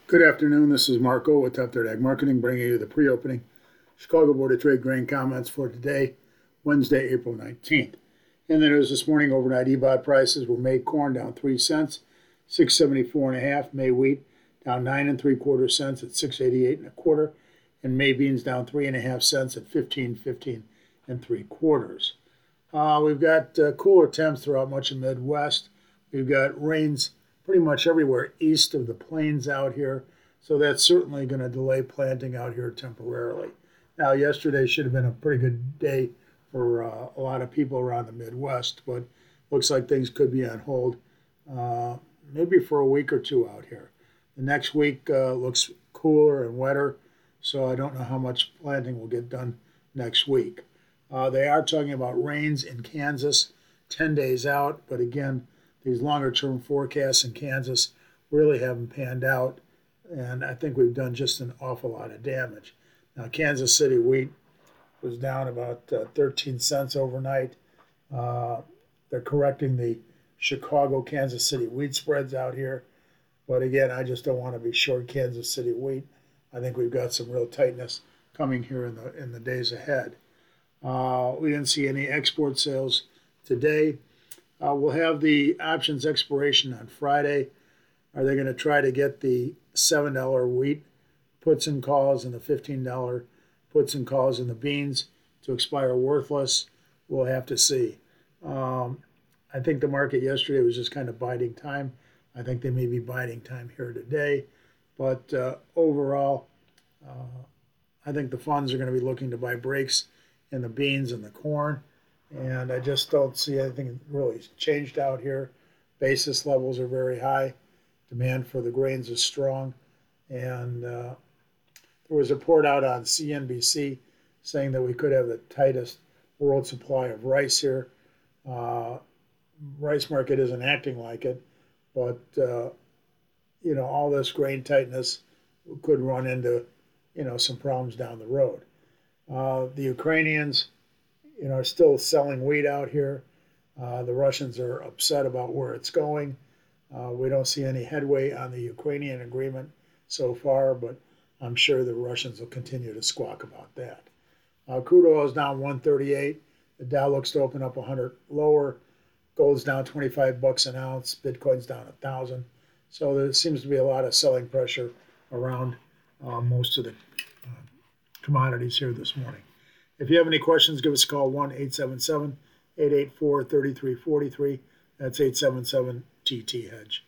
Good afternoon. This is Marco with Top Third Ag Marketing, bringing you the pre-opening Chicago Board of Trade grain comments for today, Wednesday, April 19th. In the news this morning, overnight EBOT prices were May corn down 3 cents, 674 and a half. May wheat down 9 and 3/4 cents at 688 and a quarter, and May beans down 3.5 cents at 15.15 and 3/4. We've got cooler temps throughout much of the Midwest. We've got rains pretty much everywhere east of the plains out here, so that's certainly going to delay planting out here temporarily. Now, yesterday should have been a pretty good day for a lot of people around the Midwest, but looks like things could be on hold maybe for a week or two out here. The next week looks cooler and wetter, so I don't know how much planting will get done next week. They are talking about rains in Kansas 10 days out, but again, these longer-term forecasts in Kansas really haven't panned out, and I think we've done just an awful lot of damage. Now, Kansas City wheat was down about 13 cents overnight. They're correcting the Chicago-Kansas City wheat spreads out here, but again, I just don't want to be short Kansas City wheat. I think we've got some real tightness coming here in the days ahead. We didn't see any export sales today. We'll have the options expiration on Friday. Are they going to try to get the $7 wheat puts and calls and the $15 puts and calls in the beans to expire worthless? We'll have to see. I think the market yesterday was just kind of biding time. I think they may be biding time here today. But overall, I think the funds are going to be looking to buy breaks in the beans and the corn. And I just don't see anything really changed out here. Basis levels are very high. Demand for the grains is strong. And there was a report out on CNBC saying that we could have the tightest world supply of rice here. Rice market isn't acting like it, but all this grain tightness could run into some problems down the road. The Ukrainians are still selling wheat out here. The Russians are upset about where it's going. We don't see any headway on the Ukrainian agreement so far, but I'm sure the Russians will continue to squawk about that. Crude oil is down 138. The Dow looks to open up 100 lower. Gold's down $25 an ounce. Bitcoin's down 1,000. So there seems to be a lot of selling pressure around most of the commodities here this morning. If you have any questions, give us a call, 1-877-884-3343. That's 877-TT-HEDGE.